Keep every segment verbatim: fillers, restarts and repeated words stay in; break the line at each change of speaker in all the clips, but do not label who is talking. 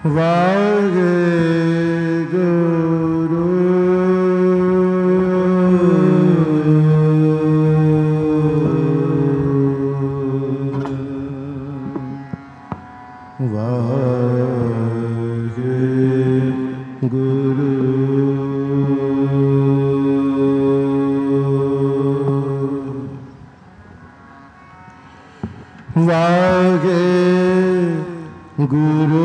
वाहे गुरु वाहे गुरु वाहे गुरु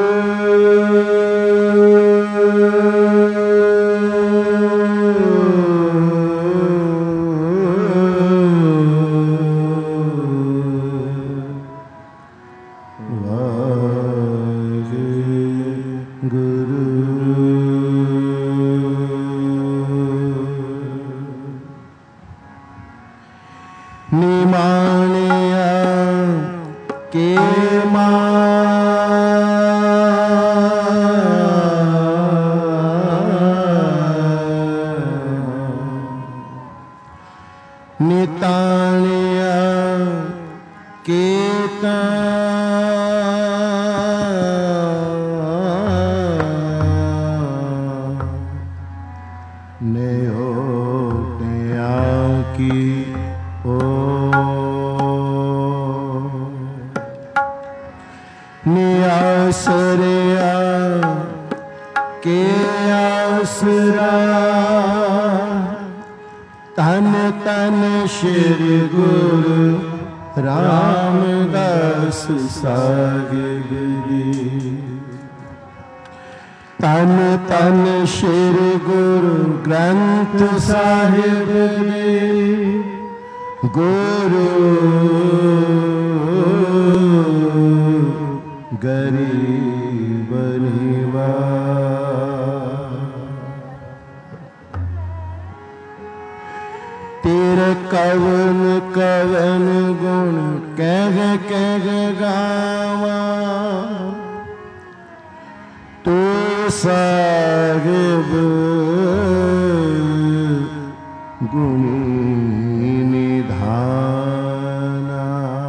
निमानिया के नितानिया केता ने होते की ओ नियासरिया के आसरा तन तन श्री गुरु रामदास साहिब तन तन श्री गुरु ग्रंथ साहिब गुरु गरीब निवाज तेरे कवन कवन गुण कह कह गावा तू साहिब गुणी निधाना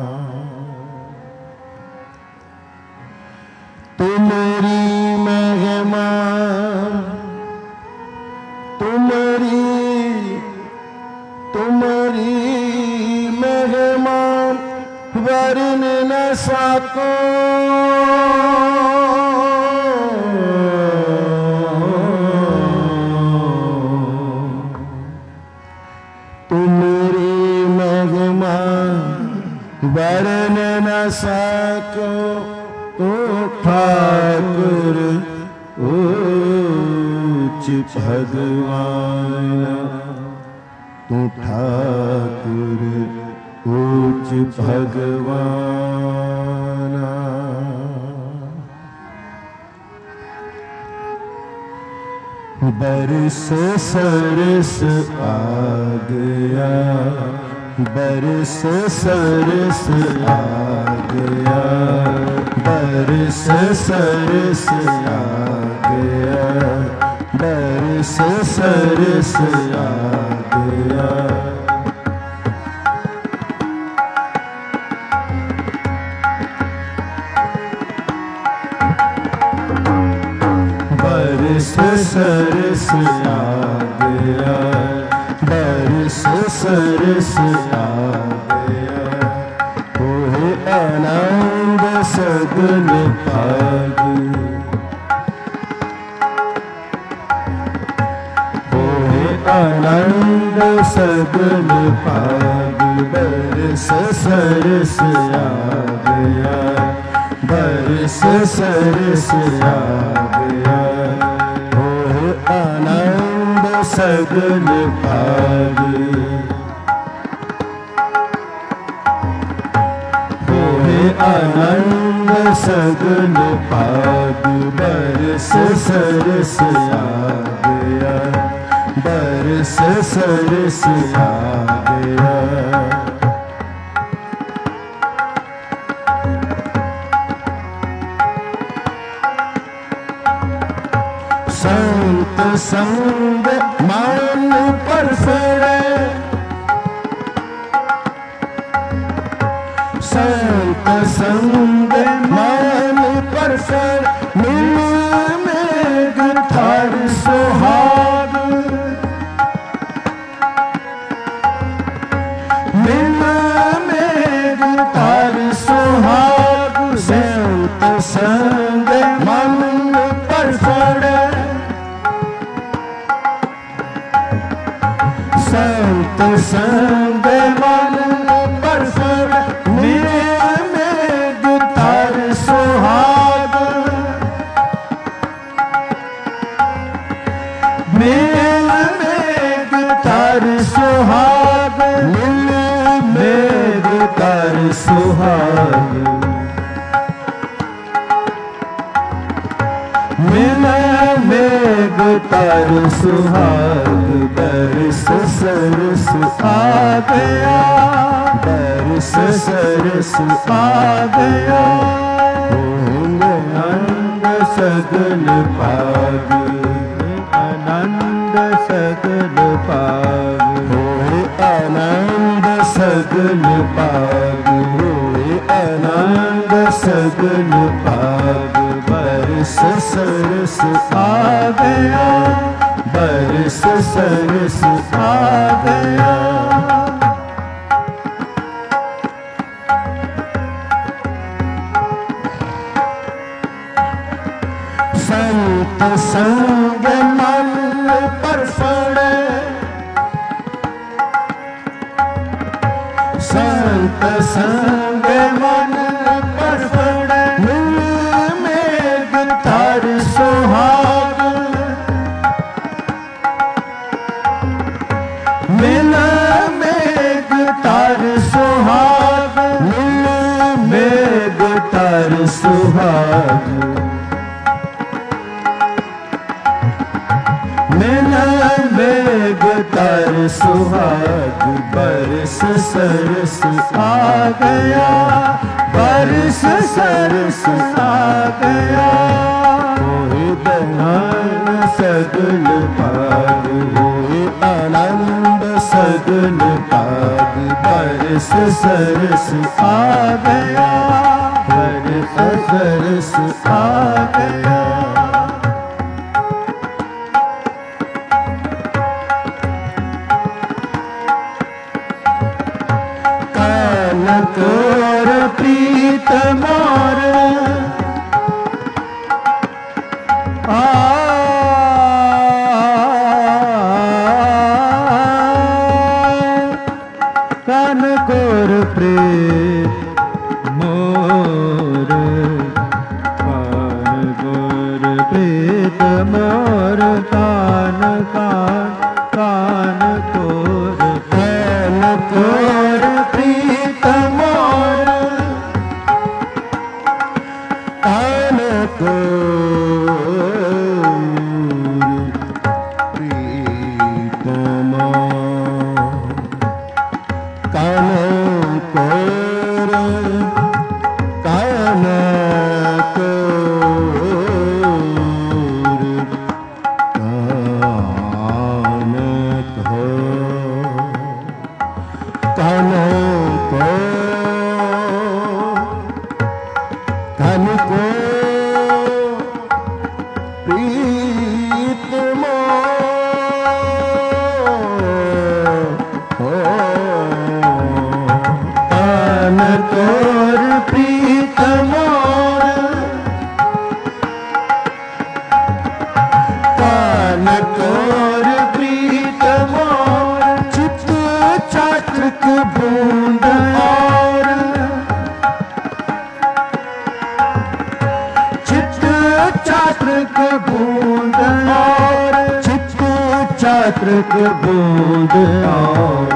तुम्हारी महिमा तुम्हारी तुम्हारी महिमा वर्ण न सको तुम्हारी महिमा वर्ण न सको तो ठाकुर उच्च भगवान तू ठाकुर उच्च भगवान बरस सरस आ गया बरस सरस आ गया बरस सरस आ गया बरस सरस आ गया बरस सरस आ गया बरस सरस आ गया ओहे आनंद सगुन भाग ओहे आनंद सगुन भाग बरस सरस आ गया बरस सरस आ गया ओहे आनंद सगुन भाग ओहे आनंद सगुन भाग बरस सरस आ गया बरस सरस आ गया संत संग मान पर फिरे संत संग मान पर फिरे संत संग मन पर पड़े, संत संग मन पर पड़े, मेल में तार सुहाग, मेल में तार सुहाग, मिल में तार सुहाग, मिला मेघ तार सुहाग, बरस सरस आ गया, बरस सरस आ गया, होंगे आनंद सगल पाग, आनंद सगल पाग, होए आनंद सगल पाग, होए आनंद सगल पाग, बरस सरस आ गया, बरस सरस आ गया। संत संग मन पर पड़े, संत संग मन पर पड़े, तार सुहाग, मिला मेघ तार सुहाग, मिला मेघ तार सुहाग, मिला मेघ तार सुहाग, बरस सरस आ गया, बरस सरस आ गया, होए दयाल सगल पाग, होए आनंद सगल पाग, बरस सरस आ गया, बरस सरस आ गया। कानकोर प्रीत मोर, आ कानकोर प्रीत मोर, कानकोर प्रीत मोर, कान कान कानकोर, कानकोर प्रीत मोर, कानकोर प्रीत मोर, कानकोर चातृक बूंद और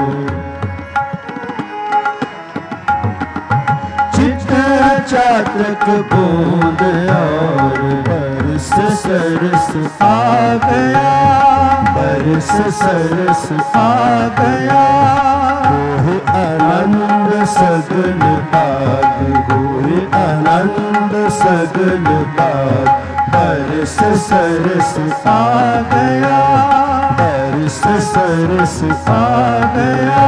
चित्त चातृक बूंद और बरस सरस आ गया, बरस सरस आ गया, होए आनंद सगल पाग, होए आनंद सगल पाग, बरस सरस आ गया, बरस सरस आ गया।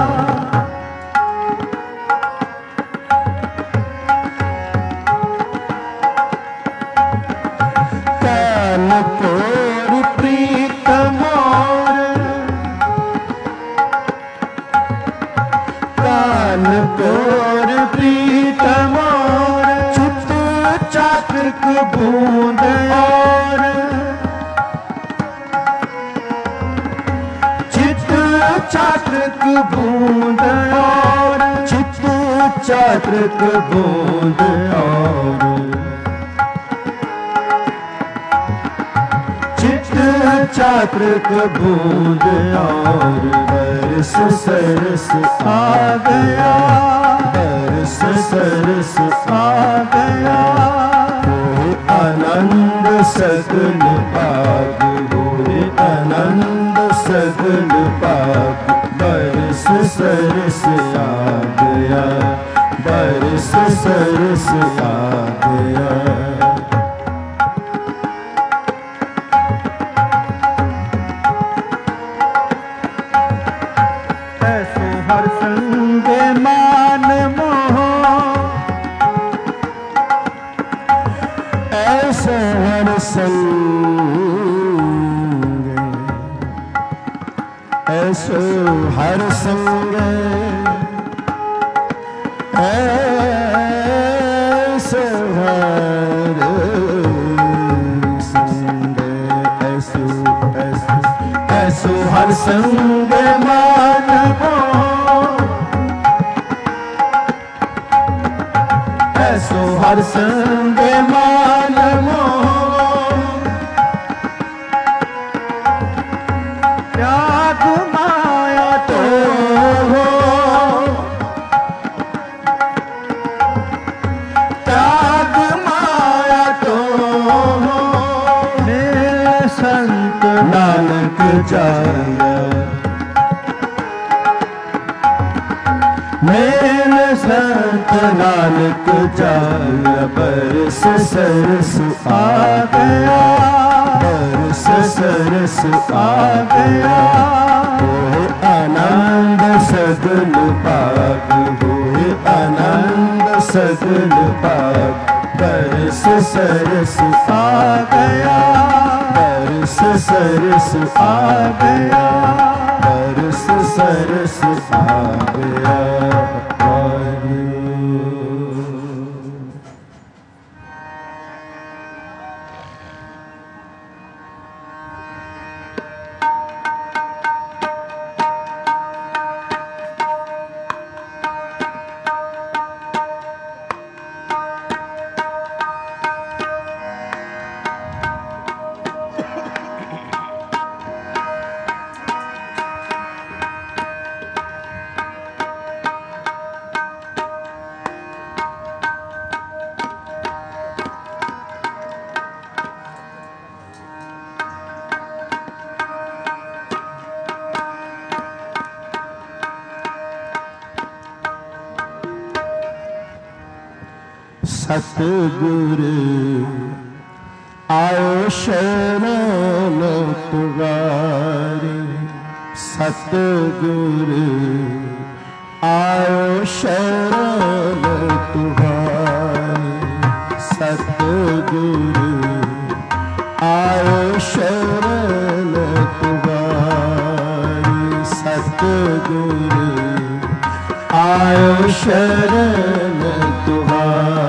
कानकोर प्रीत मोर, कानकोर प्रीत मोर, चित्त चातक बूंद और चित चातक बूंद और चित चातक बूंद और चित चातक बूंद और बरस सरस आ गया, बरस सरस आ गया। होए आनंद सगुन पाग, होए आनंद सगुन पाग, बरस सरस आ गया, बरस सरस आ गया। हर संग मान मोह, ऐसे हर संग, ऐसे हर संग, ऐसे हर संग, ऐसे ऐसे ऐसे हर संग मान ऐसो हर संग मान मोह, त्याग माया तो हो, त्याग माया तो हो। मेरे संत नानक जाया, मेरे संत नानक जाया, बरस सरस आ गया, बरस सरस आ गया। होए आनंद सगुन पाग, होए आनंद सगुन पाग, बरस सरस आ गया, बरस सरस आ गया, बरस सरस आ गया। सतगुरु आओ शरण तुम्हारी, सतगुरु आओ शरण तुम्हारी, सतगुरु आओ शरण तुम्हारी, सतगुरु आओ शरण तुम्हारी।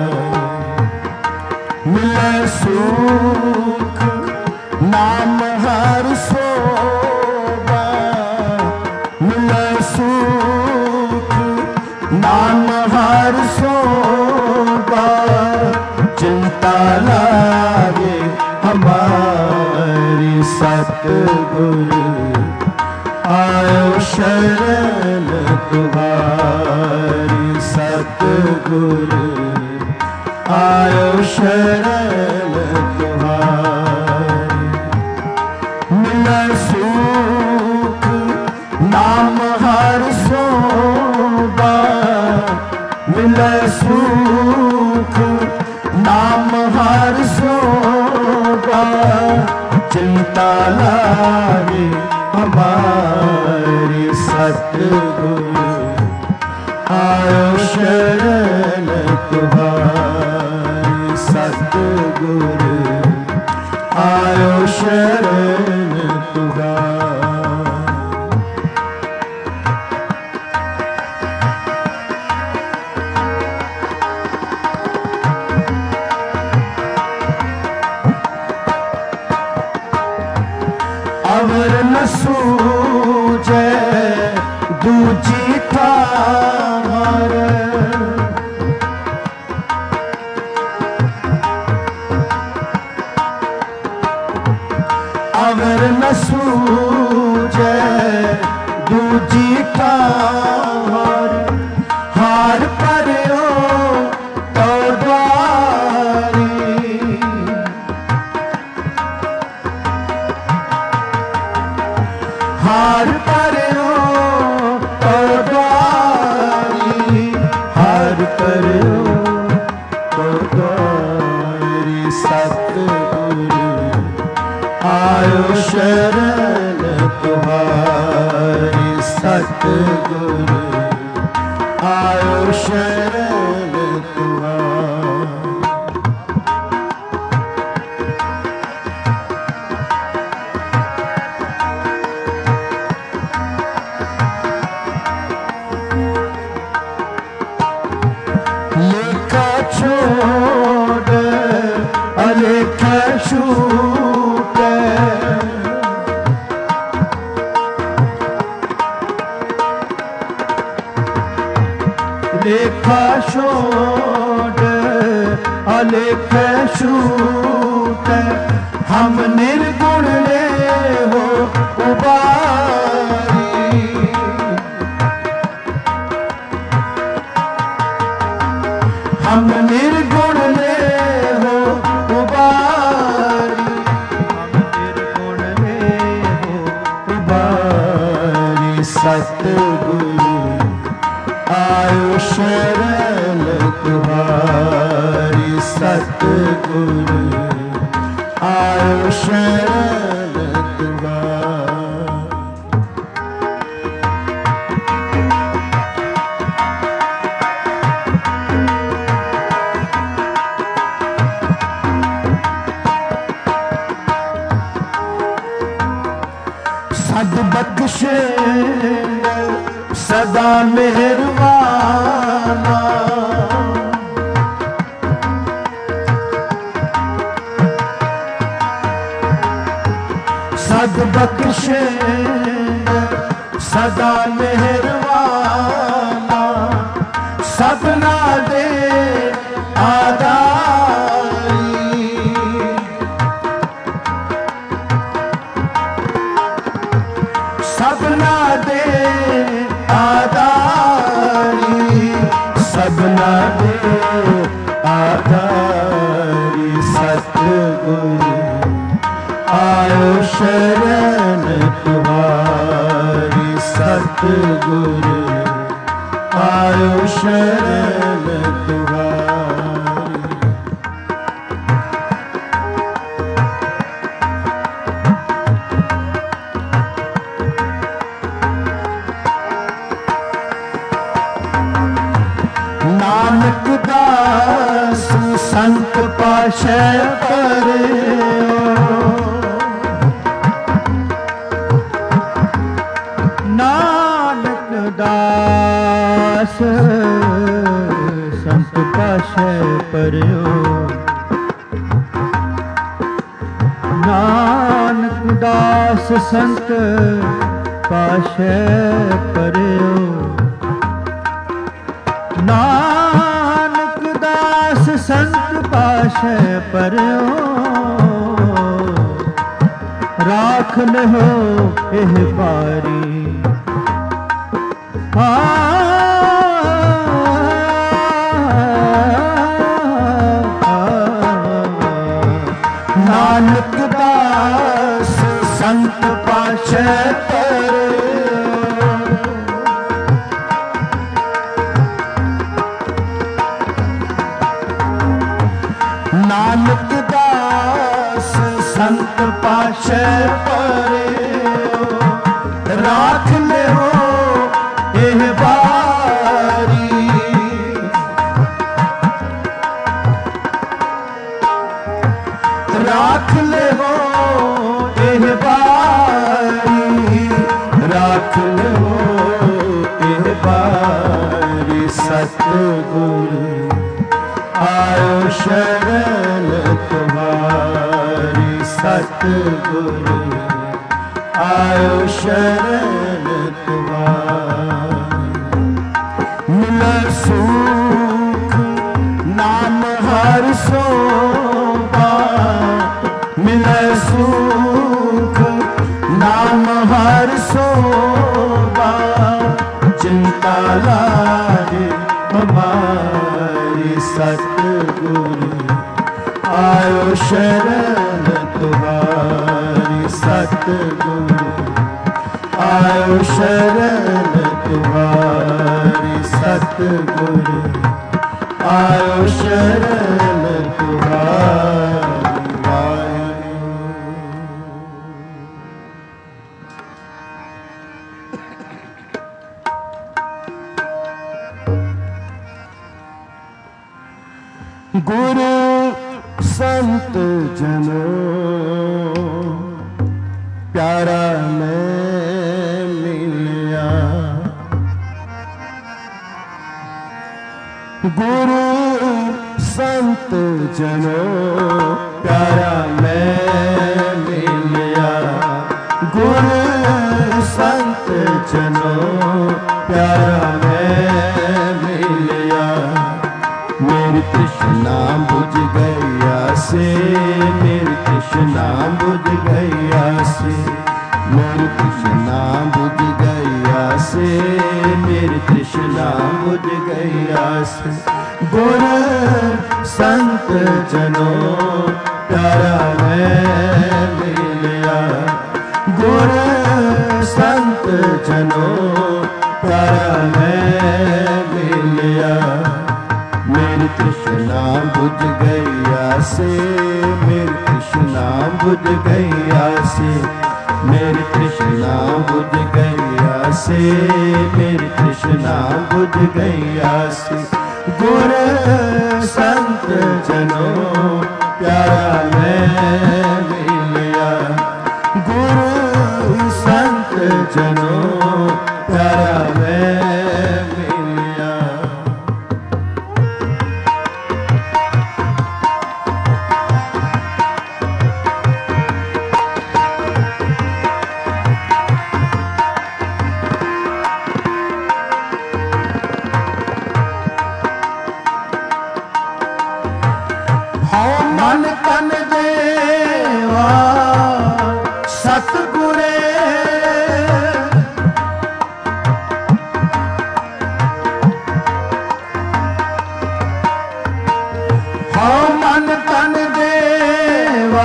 मिले सुख नाम हर सोबा, मिले सुख नाम हर सोबा। चिंता लागे हमारी, सतगुरु आयो शरण तुम्हारी, सतगुरु आयो शरण तुम्हारी। मिले सुख नाम हर सोबा, मिले सुख नाम हर सोबा। चिंता लागे हमारी, सतगुरु आयो शरण तुम्हारी, सतगुरु आयो शरण तुम्हारी। मगर न सूझे दूजी ठार, हार परियो तो द्वारी। हार परियो तो द्वारी, हार परियो तो द्वारी। सतगुरु आयो शरण तुम्हारी, सतगुरु आयो शरण तुम्हारी। लेखा छोड़ अलेखा छूटे, लेखा छोड़ अलेखा छूटे। हम निर्गुण ले हो उबारी, हम निर्गुण ले हो उबारी, हम निर्गुण ले हो उबारी। सतगुरु आयो शरण तुम्हारी, सतगुरु आयो शरण तुम्हारी। सद बख्शे सदा मेहरबाना, सद बख्शे सदा मेहरबाना। सबना दे आदारी, सबना दे आदारी, सबना दे आदारी। सतगुरु आयो शरण तुम्हारी, सतगुरु आयो शरण तुम्हारी। नानक दास संत पाशे करे, नानक दास संत पाशे पर्यो, नानक दास संत पाशे पर्यो। नानक दास संत पाशे पर्यो, राख लहो एह बारी। नानक दास संत पाशे पर्यो, नानक दास संत पाशे पर्यो, राख ले हो एह बारी। राख ले हो एह बारी, राख ले हो एह बारी। सतगुरु आयो शरण तुम्हारी, सतगुरु आयो शरण तुम्हारी। मिले सुख नाम हर सोबा, मिले सुख
आयो शरण तुम्हारी सतगुरु, आयो शरण तुम्हारी सतगुरु, आयो शरण तुम्हारी वाहिगुरु। गुरु संत जनों प्यारा मैं मिलिया, गुरु संत जनों प्यारा मैं मिलिया, गुरु संत जनों प्यारा मैं मिलिया। मेरी तृष्णा बुझ गया से, मेरी तृष्णा बुझ गया से, मेरी तृष्णा बुझ गया से, मेरी तृष्णा बुझ गया से। गुरु संत जनों प्यारा मैं मिलिया, गुरु संत जनों प्यारा मैं मिलिया। मेरी तृष्णा बुझ गया से, मेरी तृष्णा बुझ गया से, मेरी तृष्णा बुझ गया से, मेरी तृष्णा बुझ गया से। गुरु संत जनों प्यारा मैं मिलिया, गुरु संत जनों प्यारा मैं मिलिया। मन तन देवा सतगुरे, हाँ मन तन देवा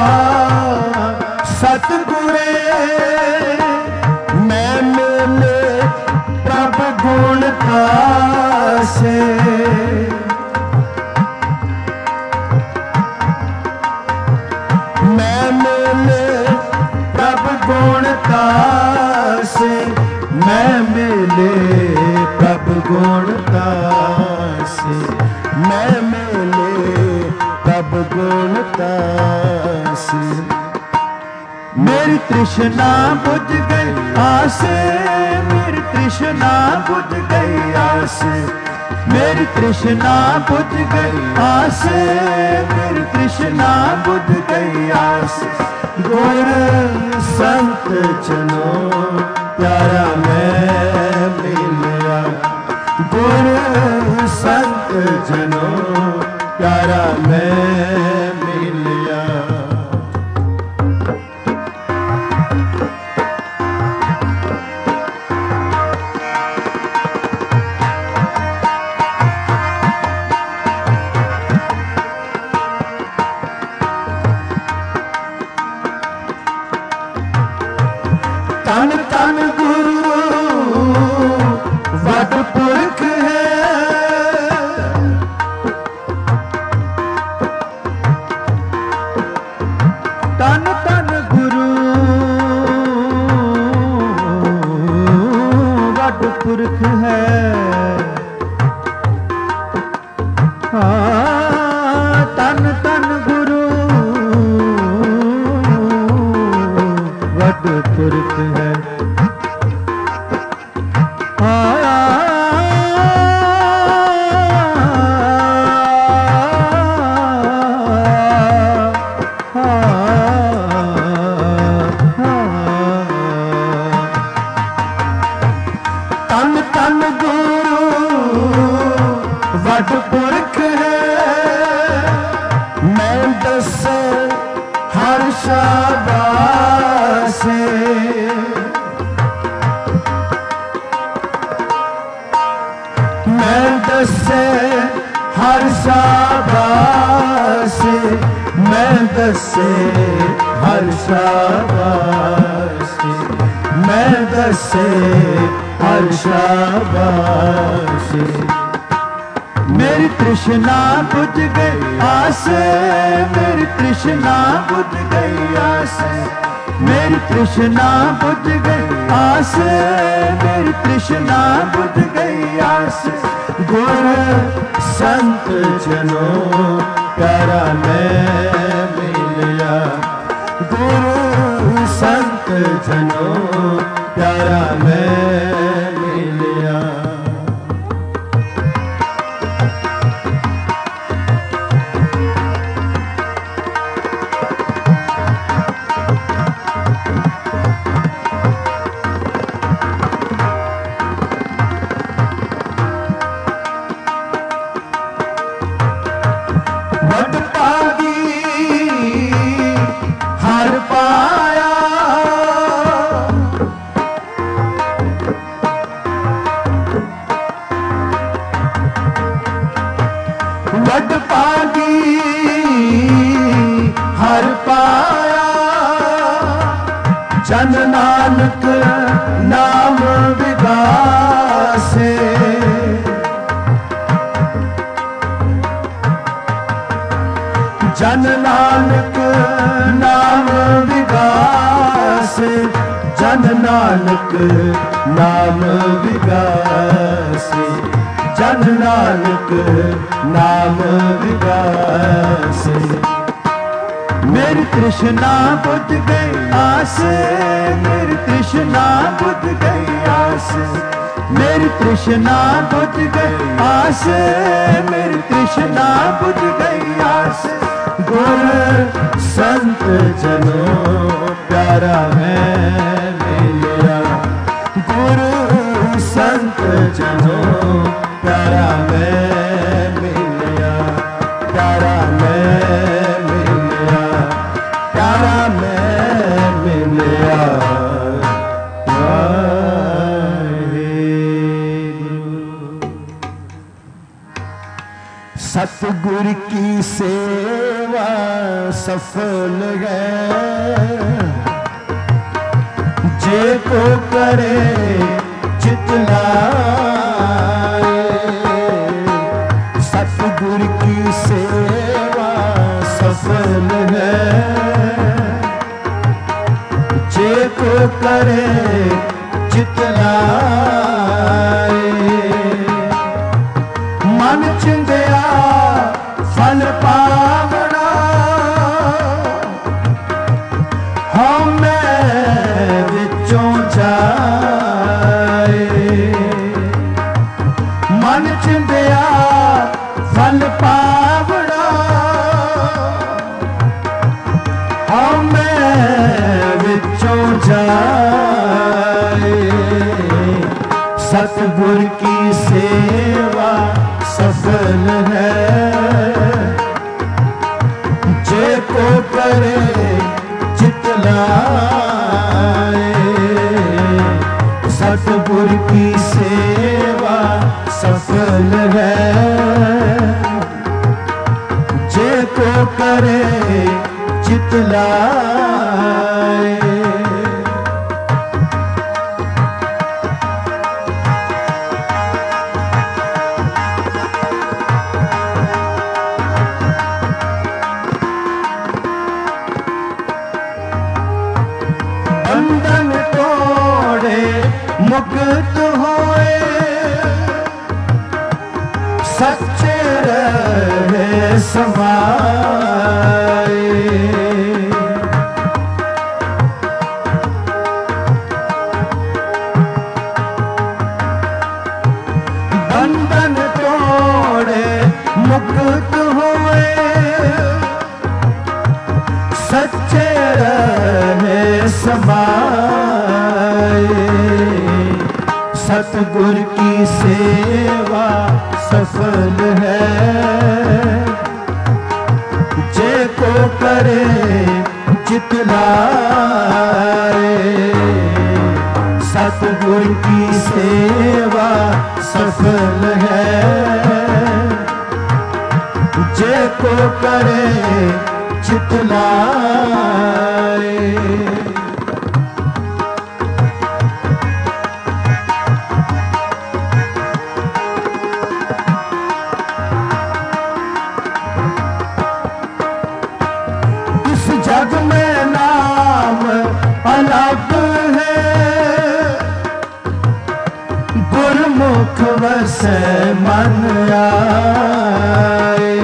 सतगुरे। मैं मिले प्रभ गुण तासे, मैं मिले प्रभ गुणता से, मैं मिले प्रभ गुणता से, मैं मिले प्रभ गुणता से। मेरी तृष्णा बुझ गई आसे, मेरी तृष्णा बुझ गई आसे, मेरी तृष्णा बुझ गई आसे, मेरी तृष्णा बुझ गई आसे। गुरु संत जनों प्यारा मैं मिलिया, गुरु संत जनों प्यारा मैं मिलिया। तन तन गुरु वड पुरख है, तन तन गुरु वड पुरख है। हाँ तन तन गुरु वड पुरख है। तन तन गुरु वड पुरख है। मैं दस हर शाबासे, मैं दस हर शाबासे, मैं दसे हर शाबाशी, मैं दसे हर शाबाशी। मेरी तृष्णा बुझ गई आस, मेरी तृष्णा बुझ गई आस, मेरी तृष्णा बुझ गई आस, मेरी तृष्णा बुझ गई आस। गुर संत जनों प्यारा मैं मिलिया, गुरु संत जनों प्यारा मैं मिलिया। वड पागी हर पाया, जन नानक नाम विगासे। जन नानक नाम विगासे, जन नानक नाम विगासे, जन नानक नाम विगासे। मेरी तृष्णा बुझ गई आस, मेरी तृष्णा बुझ गई आस, मेरी तृष्णा बुझ गई आस, मेरी तृष्णा बुझ गई आस। गुर संत जनों प्यारा मैं मिलिया, गुरु संत जनों प्यारा मैं मिलिया, प्यारा मैं मिलिया, प्यारा मैं मिलिया। सतगुर की सेवा सफल है, जे को करे चितलाए। सतगुर की सेवा सफल है, जे को करे चितलाए। मन चिंदिया फल पावना, हम मैं विचों जाए। मन चिंदिया फल पावना, हम मैं विचों जाए। सतगुर की सेवा सफल है, जे को करे चितलाए। सतगुर की सेवा सफल है, जे को करे चितलाए। बंधन तोड़े मुक्त होए, सच्चे रहे समाए। बंधन तोड़े मुक्त होए, सच्चे रहे समाए। सतगुर की सेवा सफल है, जे को करे चितलाए। सतगुर की सेवा सफल है, जे को करे चित लाए। इस जग में नाम अलग है, गुरमुख वसै मन आए।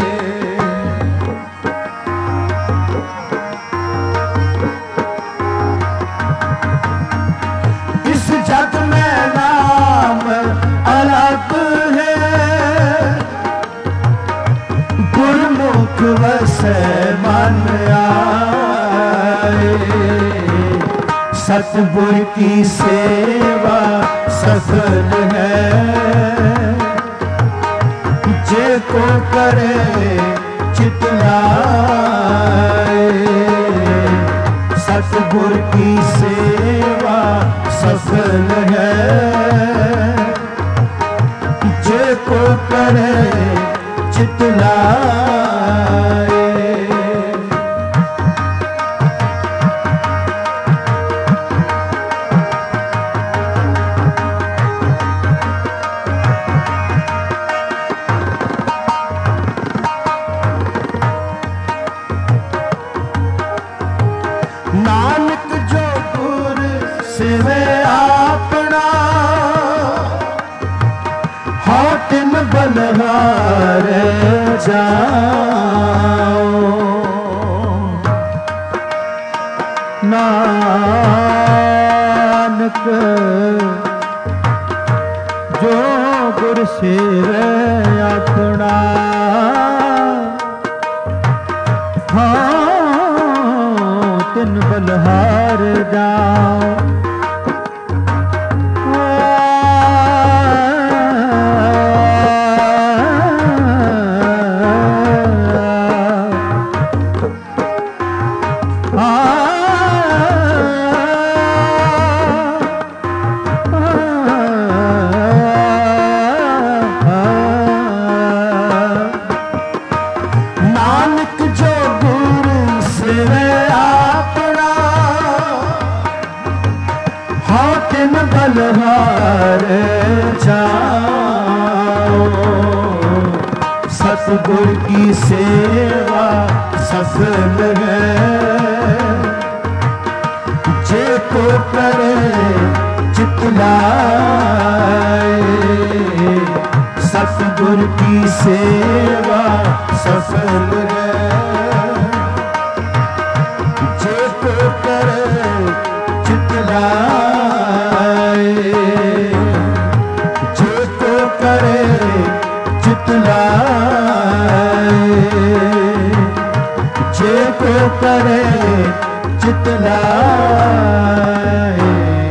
इस जग में नाम अलग है, गुरमुख वसै मन आए। सतगुर की सेवा सफल है, जे को करे चित लाए। सतगुर की सेवा सफल है, जे को करे चित लाए। नानक जो गुर सेवे आपना, हाँ तिन बलहार जाओ। नानक जो गुर सेवे अपना, हाँ तिन बलहार जाओ। नानक जो गुरु सेवे आपना, हाँ तिन बलहार जाओ। सतगुर की सेवा सफल है, जे को करे चित लाए। सतगुर की सेवा सफल है, जे को करे चित लाए। जे को करे चित लाए, जे को करे चित लाए।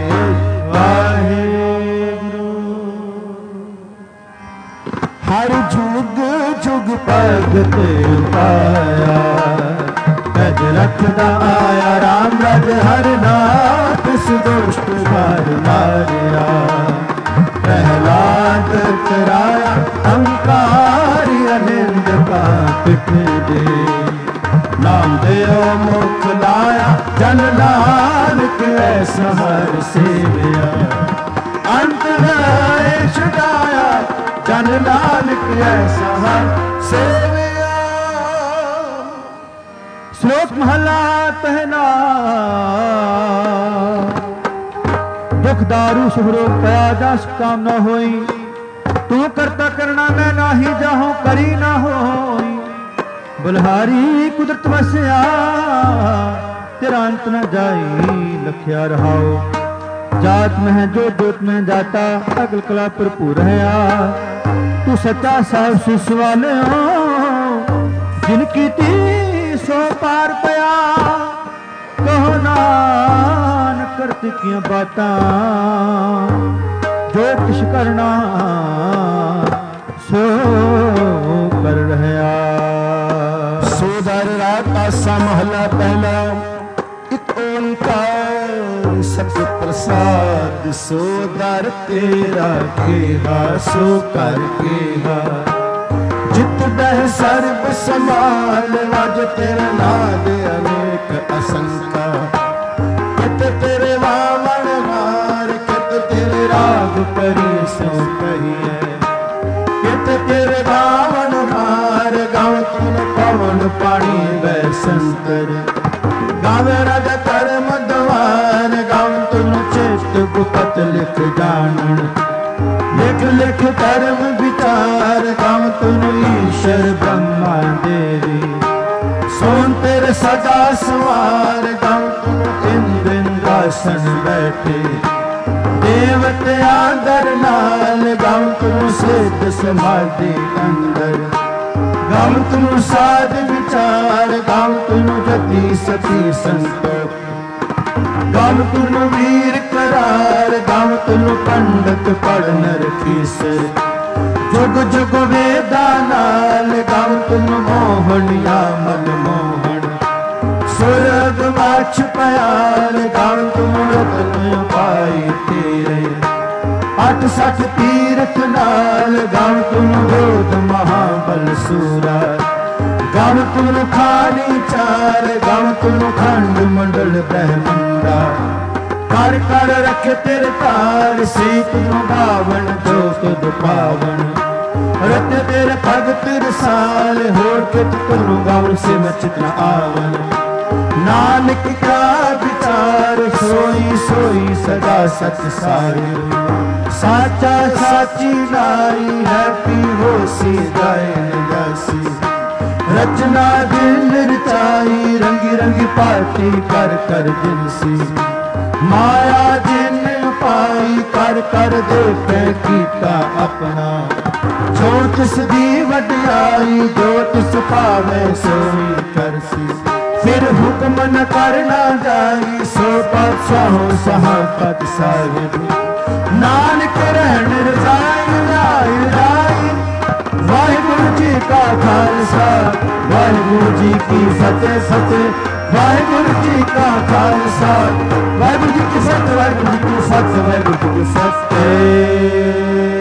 हर जुग जुग भगत पाया, गज रखदा आया राम रज हर नाथ। दुष्ट मार मारिया, प्रहलाद कराया अहंकारी अनिंद का पिट दे। नाम देओ मुख लाया, जन नानक ऐसा हर सेविया। अंत है छुटाया, जन नानक ऐसा हर सेविया। श्लोक महला पहला। दुख दारू सुहरो पया जस काम न होई, तू करता करना मैं नाही जाहूं करी ना होई। बलहारी कुदरत वसया, तेरा अंत न जाई लखिया रहाओ। जात में है जो जोत में जाता, अगल कला भरपूर है आ। तू सच्चा साहब शिष वाले हो, जिनकी ती सो पार पया। कहो नान करती किया बातां, जो किश करना सो कर रहा। सो दर रात आसा महला पहला, एक ओंकार सत्य प्रसाद। सो दर तेरा केहा सो कर केहा, जित बहस
ਸਰਬ ਸਮਾਲ ਵਜ ਤੇਰਾ ਨਾਦ ਅਨੇਕ ਅਸੰਖਾ ਕਿਤ ਤੇਰੇ ਵਾਵਣ ਹਾਰ ਕਿਤ ਤੇਰੇ ਰਾਗ ਕਰੀ ਸੋ ਕਹੀਏ ਕਿਤ ਤੇਰੇ ਵਾਵਣ ਹਾਰ ਗਾਉ ਤੁਨ ਪਵਨ ਪਾਣੀ ਵੈ ਸੰਤਰ ਗਾਵੇ ਰਜ ਕਰਮ ਦਵਾਰ ਗਾਉ ਤੁਨ ਚਿਤ ਗੁਪਤ ਲਿਖ ਜਾਣਨ ਲਿਖ ਲਿਖ ਧਰਮ ਵਿਚਾਰ ਗਾਉ ਤੁਨ ਈਸ਼ਰ ਬ੍ਰਹਮਾ ਦੇਵੀ ਸੋਨ ਤੇਰੇ ਸਦਾ ਸਵਾਰ ਗਾਉ ਤੁਨ ਇੰਦ ਇੰਦਰਾਸਨ ਬੈਠੇ ਦੇਵਤ ਆਦਰ ਨਾਲ ਗਾਉ ਤੁਨ ਸਿੱਧ ਸਮਾਧੀ ਅੰਦਰ ਗਾਉ ਤੁਨ ਸਾਧ ਵਿਚਾਰ ਗਾਉ ਤੁਨ ਜਤੀ ਸਤੀ ਸੰਤੋਖ ਗਾਉ ਤੁਨ ਵੀਰ ਕਰਾਰ ਗਾਉ ਤੁਨ ਪੰਡਤ ਪੜਨ ਰਖੀਸਰ ਜੁਗ ਜੁਗ ਵੇਦਾ ਨਾਲ ਗਾਉ ਤੁਨ ਮੋਹਣਿਆ ਮਨ ਮੋਹਣ ਸੁਰਗ ਮਾਛ ਪਿਆਰ ਗਾਉ ਤੁਨ ਰਤਨ ਪਾਈ ਤੇਰੇ ਅਠ ਸਠ ਤੀਰਥ ਨਾਲ ਗਾਉ ਤੁਨ ਗੋਦ ਮਹਾਬਲ ਸੂਰਾ ਗਾਉ ਤੁਨ ਖਾਨੀ ਚਾਰ ਗਾਉ ਤੁਨ ਖੰਡ ਮੰਡਲ ਬ੍ਰਹਮੰਡਾ ਕਰ ਕਰ ਰਖ ਤੇਰੇ ਤਾਰ ਸੀਤ ਨੂੰ ਗਾਵਣ ਜੋ ਤੁਧ ਪਾਵਣ ਰਤ ਤੇਰੇ ਭਗਤ ਰਸਾਲ ਹੋਰ ਕਿਤ ਤੁਨੂੰ ਗਾਵਣ ਸਿਮ ਚਿਤ ਨ ਆਵਣ ਨਾਨਕ ਕਾ ਵਿਚਾਰ ਸੋਈ ਸੋਈ ਸਦਾ ਸਚ ਸਾਰਿ ਸਾਚਾ ਸਾਚੀ ਨਾਰੀ ਹੈ ਪੀ ਹੋਸੀ ਗਾਇਨ ਜਾਸੀ ਰਚਨਾ ਦਿਲ ਰਚਾਈ ਰੰਗੀ ਰੰਗੀ ਭਾਤੀ ਕਰ ਕਰ ਜਿਨਸੀ ਮਾਇਆ ਜਿਨ ਪਾਈ ਕਰ ਕਰ ਦੇਖੈ ਕੀਤਾ ਆਪਣਾ ਜੋ ਤਿਸ ਦੀ ਵਡਿਆਈ ਜੋ ਤਿਸ ਭਾਵੇ ਸੋਈ ਕਰਸੀ ਫਿਰ ਹੁਕਮ ਨ ਕਰਨਾ ਜਾਈ ਸੋ ਪਾਤਸ਼ਾਹੋ ਸਹਾ ਪਤ ਸਾਹਿਬ ਨਾਨਕ ਰਹਿਣ ਰਜ਼ਾਈ ਰਾਈ ਰਾਈ ਵਾਹਿਗੁਰੂ ਜੀ ਕਾ ਖਾਲਸਾ ਵਾਹਿਗੁਰੂ ਜੀ ਕੀ ਫਤਿਹ ਫਤਿਹ ਵਾਹਿਗੁਰੂ ਜੀ ਕਾ ਖਾਲਸਾ ਵਾਹਿਗੁਰੂ ਜੀ ਕੀ ਫਤਿਹ ਵਾਹਿਗੁਰੂ ਜੀ ਕੀ ਫਤਿਹ ਵਾਹਿਗੁਰੂ ਜੀ ਕੀ ਫਤਿਹ।